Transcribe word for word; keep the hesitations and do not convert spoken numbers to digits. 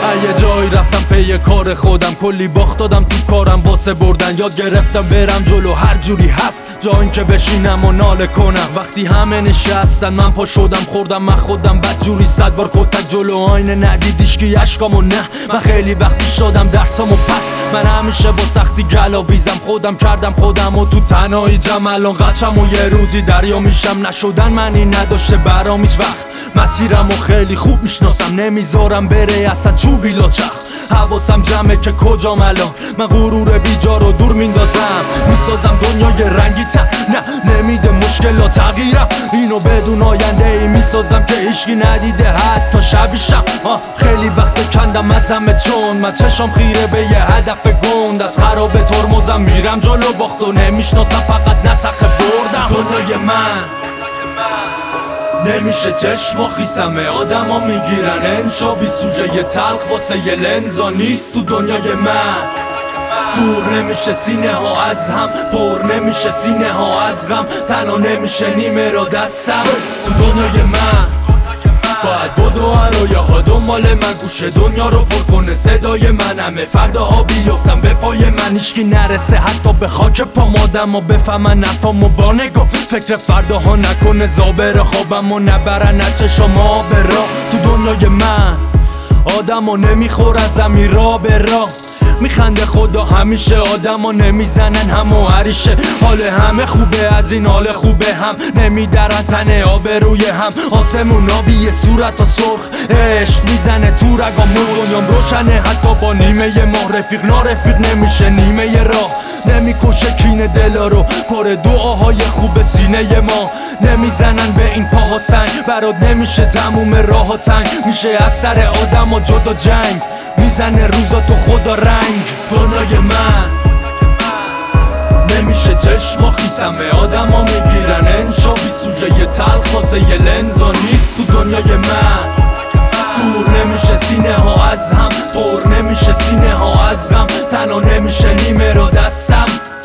یه جایی رفتم پی کار خودم، کلی باخت دادم تو کارم واسه بردن. یاد گرفتم برم جلو هر جوری هست، جا این که بشینم و ناله کنم. وقتی همه نشستن من پا شدم خوردم من خودم بد جوری صد بار کتک جلو آینه ندیدیش که اشکامو نه. من خیلی وقتی شدم درسامو پس، من همیشه با سختی گلاویزم، خودم کردم خودم و تو تنهایی جمع الان قچم و یه روزی دریا میشم. نشدن منی نداشته برام هیچ وقت، مسیرم و خیلی خوب میشناسم، نمیذارم بره اصلا چوبی لاچخ. حواسم جمعه که کجام الان، من غرور بیجا رو دور میندازم، میسازم دنیای رنگی تا نه نمیده مشکلات تغییرم. اینو بدون آینده ای میسازم که هیچکی ندیده حتی شبیشم. خیلی وقت کندم از همه چون من چشم خیره به یه هدف گند، از خراب ترمزم میرم جلو باخت و نمیشناسم فقط نسخه بردم. دنیای من نمیشه چشم و خیسمه، آدم ها میگیرن انشا بی سوژه یه تلخ واسه یه لنزا نیست تو دنیای من. دور نمیشه سینه ها از هم، پر نمیشه سینه ها از غم، تنها نمیشه نیمه را دستم تو دنیای من. باید بدو رویه ها دنبال من، گوش دنیا رو پر کنه صدای من، همه فرداها بیفتم به پای من، هیچکی نرسه حتی به خاک پام، آدم ها بفهمن نفامو با نگاه، فکر فرداها نکنه زابر خوابم و نبرن نه چشما به راه. تو دنیای من آدم ها نمیخورن زمین را به راه، میخنده خدا همیشه، آدم ها نمیزنن هم و هریشه. حال همه خوبه از این حال خوبه هم، نمیدرن تنه آب روی هم، آسمون آبیه صورت ها سرخ، عشق میزنه تو رگامون، دنیام روشنه حتی با نیمه ماه، رفیق نارفیق نمیشه نیمه راه، نمیکشه کینه دلا رو پر دعاهای خوب سینه ما، نمیزنن به این پاها سنگ، برات نمیشه تموم راه ها تنگ، میشه از سر آدم ها جدا جنگ، میزنه روزا تو خدا رنگ. دنیای من نمیشه چشم و خیسمه، آدم ها میگیرن انشا بی سوژه یه تلخ واسه یه لنزا نیست تو دنیای من. دور نمیشه سینه ها از هم، پر نمیشه سینه ها از غم، تنها نمیشه نیمه رو دستم.